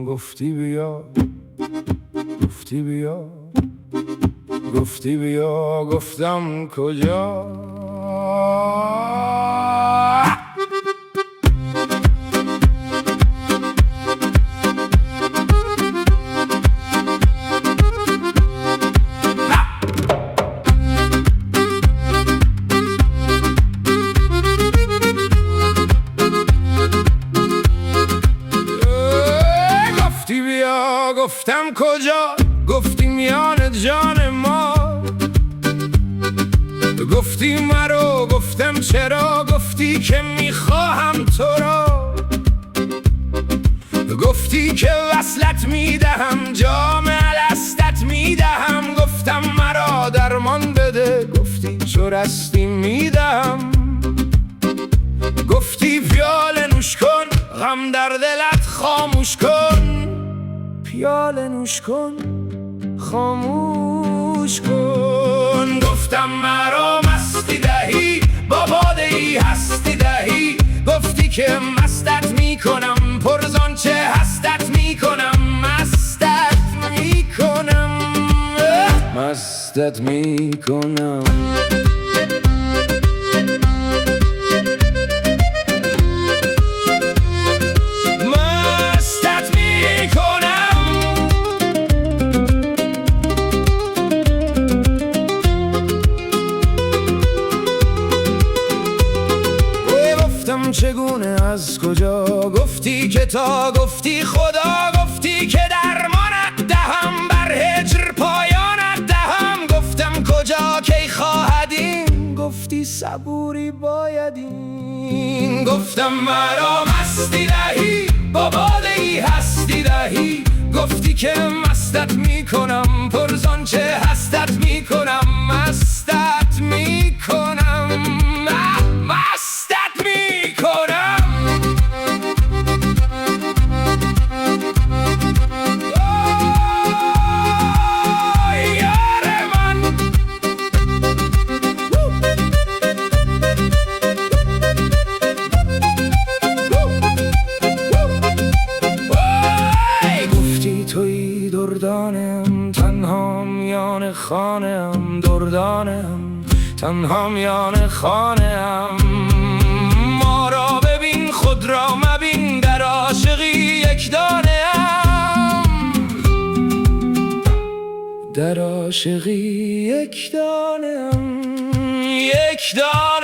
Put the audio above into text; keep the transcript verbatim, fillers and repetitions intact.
گفتی بیا، گفتی بیا، گفتی بیا، گفتم کجا. گفتی بیا، گفتم کجا، گفتی میان جان ما. گفتی مرو، گفتم چرا، گفتی که میخواهم تو را. گفتی که وصلت میدهم، جام الستت میدهم. گفتم مرا درمان بده، گفتی چو رستی میدهم. گفتی پیاله نوش کن، غم در دلت خاموش کن. پیاله نوش کن، خاموش کن. گفتم مرا مستی دهی، با باده ای هستی دهی. گفتی که مستت میکنم، پرزان چه هستت میکنم. مستت میکنم، مستت میکنم. چگونه از کجا، گفتی که تا، گفتی خدا. گفتی که درمانت دهم، بر هجر پایانت دهم. گفتم کجا کی خواهدین، گفتی صبوری بایدین. گفتم مرا مستی دهی، با باده ای هستی دهی. گفتی که مستت میکنم، پرزان چه هستت میکنم. مستت میکنم، مستت میکنم. گفتی توی دردانم، تنها میان خانم. دردانم، تنها میان خانم. ما را ببین، خود را مبین، در عاشقی یک دانه ام. در عاشقی یک دانه ام، یک دانه